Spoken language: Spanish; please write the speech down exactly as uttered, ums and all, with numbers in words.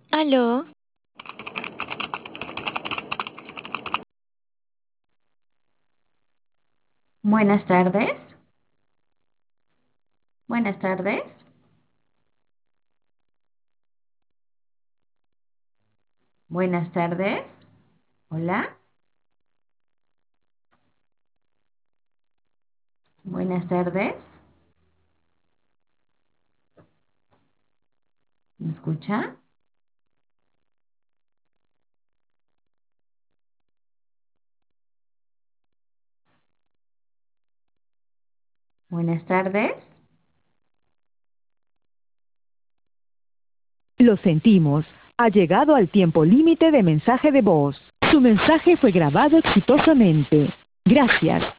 Aló, Buenas tardes. Buenas tardes. Buenas tardes. Hola. Buenas tardes. ¿Me escucha? Buenas tardes. Lo sentimos. Ha llegado al tiempo límite de mensaje de voz. Su mensaje fue grabado exitosamente. Gracias.